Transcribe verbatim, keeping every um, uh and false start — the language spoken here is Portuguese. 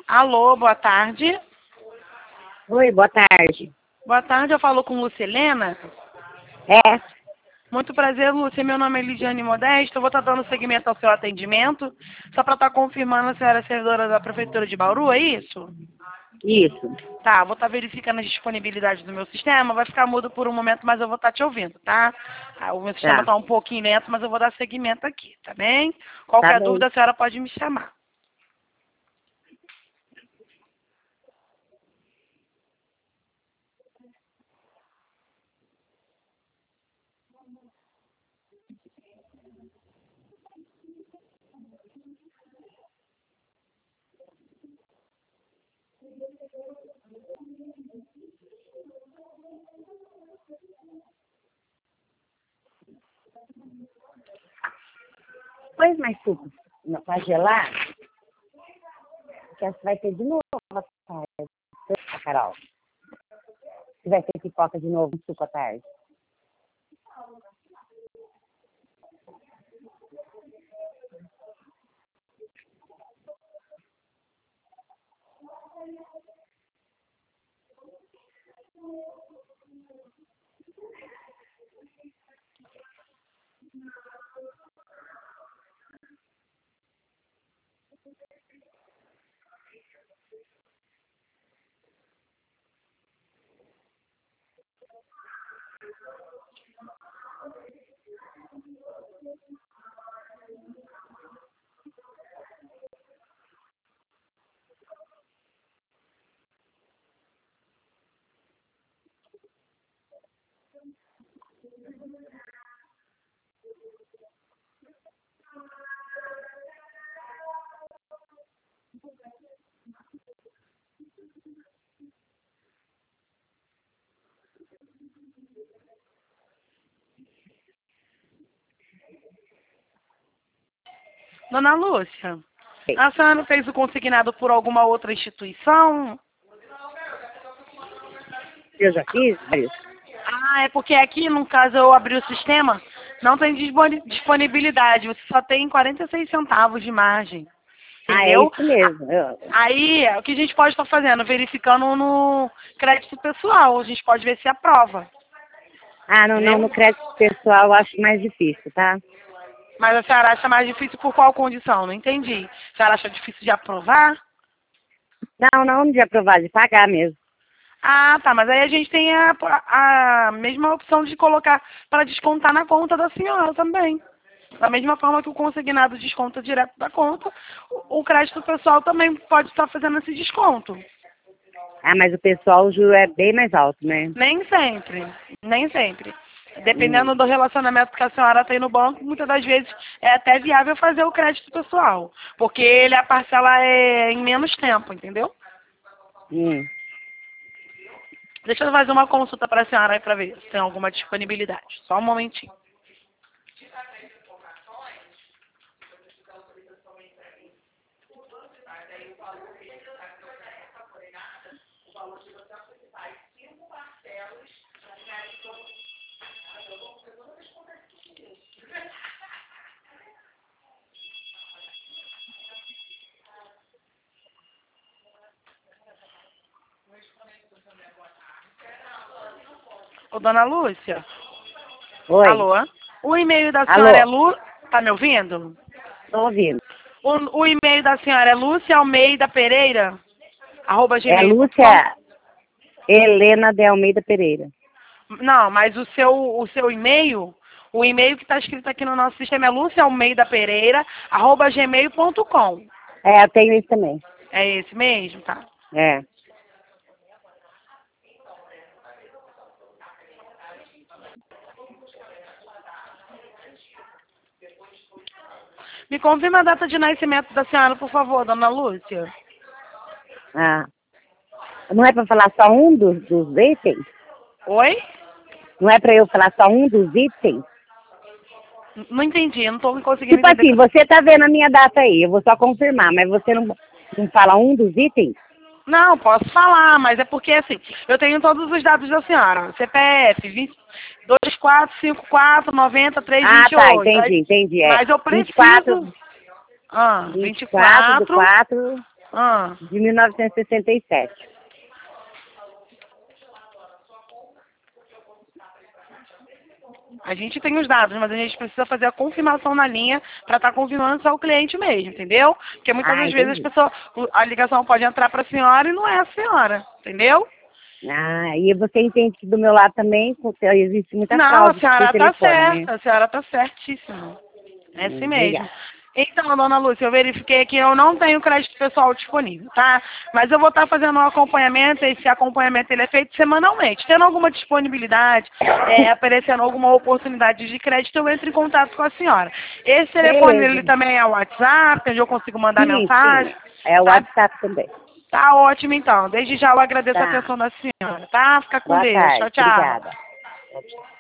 Alô, boa tarde. Oi, boa tarde. Boa tarde, eu falo com Lucilena. É, Muito prazer, Lúcia. Meu nome é Lidiane Modesto. Eu vou estar dando seguimento ao seu atendimento. Só para estar confirmando, a senhora é servidora da Prefeitura de Bauru, é isso? isso. Tá, vou estar verificando as disponibilidades do meu sistema. Vai ficar mudo por um momento, mas eu vou estar te ouvindo, tá? Ah, o meu sistema Tá, está um pouquinho lento, mas eu vou dar seguimento aqui, tá bem? tá Qualquer bem. dúvida, a senhora pode me chamar. Pois mais suco para gelar, que você vai ter de novo à tarde, Carol. Você vai ter pipoca de novo, suco à tarde. Dona Lúcia, Sim. a senhora fez o consignado por alguma outra instituição? Eu já fiz vários. Ah, é porque aqui, no caso, eu abri o sistema, não tem disponi- disponibilidade, você só tem quarenta e seis centavos de margem, Ah, é entendeu? isso mesmo. Eu... Aí, o que a gente pode estar fazendo? Verificando no crédito pessoal, a gente pode ver se aprova, Ah, não, não, no entendeu? crédito pessoal eu acho mais difícil, tá? Mas a senhora acha mais difícil por qual condição? Não entendi. A senhora acha difícil de aprovar? Não, não de aprovar, de pagar mesmo. Ah, tá, mas aí a gente tem a, a mesma opção de colocar para descontar na conta da senhora também. Da mesma forma que o consignado desconta direto da conta, o, o crédito pessoal também pode estar fazendo esse desconto. Ah, mas o pessoal, o juro é bem mais alto, né? Nem sempre, nem sempre. Hum. Dependendo do relacionamento que a senhora tem no banco, muitas das vezes é até viável fazer o crédito pessoal. Porque ele, a parcela é em menos tempo, entendeu? Hum. Deixa eu fazer uma consulta para a senhora aí para ver se tem alguma disponibilidade. Só um momentinho. Ô, dona Lúcia? Oi. Alô? O e-mail da senhora é Alô, Lu... Tá me ouvindo? tô ouvindo. O, o e-mail da senhora é Lúcia Almeida Pereira, arroba É gmail ponto com? Lúcia Helena de Almeida Pereira. Não, mas o seu, o seu e-mail, o e-mail que está escrito aqui no nosso sistema é Lúcia Almeida Pereira, arroba gmail ponto com. É, eu tenho isso também. É esse mesmo, tá? É. Me confirma a data de nascimento da senhora, por favor, dona Lúcia. Ah. Não é para falar só um dos, dos itens? Oi? Não é para eu falar só um dos itens? N- Não entendi, eu não estou conseguindo Tipo entender. assim, você tá vendo a minha data aí, eu vou só confirmar, mas você não, não fala um dos itens? Não, posso falar, mas é porque assim, eu tenho todos os dados da senhora. C P F, vinte, dois quatro cinco quatro nove zero três Ah, dois tá, oito. entendi, Aí- entendi. É Mas eu vinte e quatro, preciso. Ah, vinte vinte e e quatro do quatro. quatro. Ah, de mil novecentos e sessenta e sete. a gente tem os dados, mas a gente precisa fazer a confirmação na linha para estar confirmando se é o cliente mesmo, entendeu? Porque muitas Ah, das vezes as entendi. pessoas, o- a ligação pode entrar para a senhora e não é a senhora, entendeu? Ah, e você entende que do meu lado também com- existe muita Não, a fraude por senhora está telefone, né? certa, a senhora está certíssima. É assim Hum, mesmo. Obrigada. Então, dona Lúcia, eu verifiquei que eu não tenho crédito pessoal disponível, tá? Mas eu vou estar fazendo um acompanhamento, esse acompanhamento ele é feito semanalmente. Tendo alguma disponibilidade, é, aparecendo alguma oportunidade de crédito, eu entro em contato com a senhora. Esse telefone, ele Beleza. também é o WhatsApp, onde eu consigo mandar Sim, mensagem, sim. É o tá? WhatsApp também. Tá ótimo, então. Desde já eu agradeço a Tá. atenção da senhora, tá? Fica com Boa Deus. tarde. Tchau, tchau. Obrigada. Tchau, tchau.